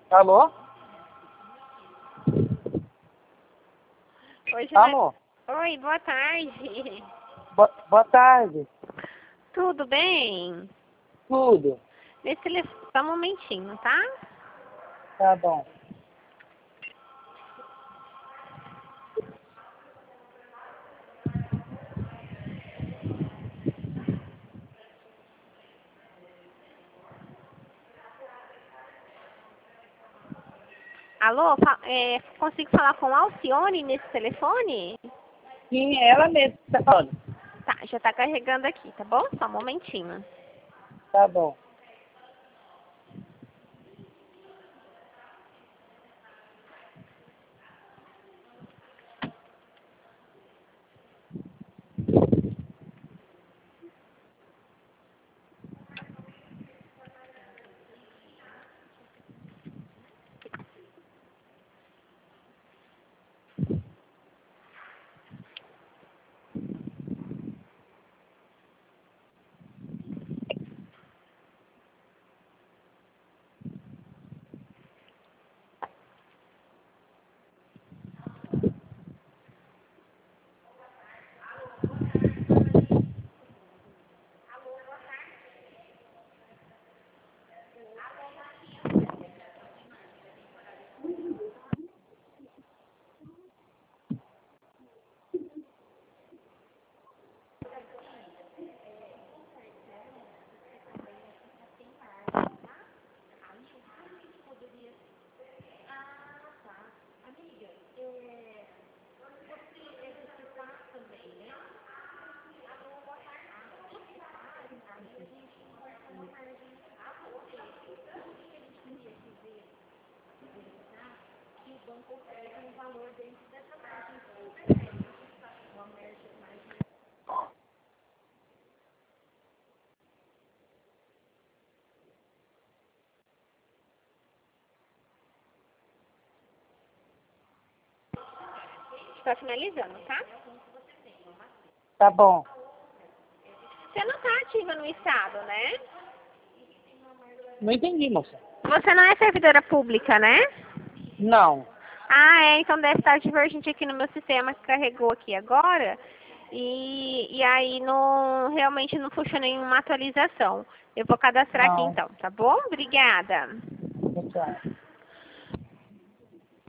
Alô? Oi, Alô? Oi, boa tarde. Boa tarde. Tudo bem? Tudo. Nesse telefone, só um momentinho, tá? Tá bom. Alô, consigo falar com a Alcione nesse telefone? Sim, é ela mesmo que tá falando. Tá, já tá carregando aqui, tá bom? Só um momentinho. Tá bom. Está finalizando, tá? Tá bom. Você não tá ativa no estado, né? Não entendi, moça. Você não é servidora pública, né? Não. Ah, é, então deve estar divergente aqui no meu sistema que carregou aqui agora. E aí não, realmente não puxou nenhuma atualização. Eu vou cadastrar aqui Não. então, tá bom? Obrigada. Tchau.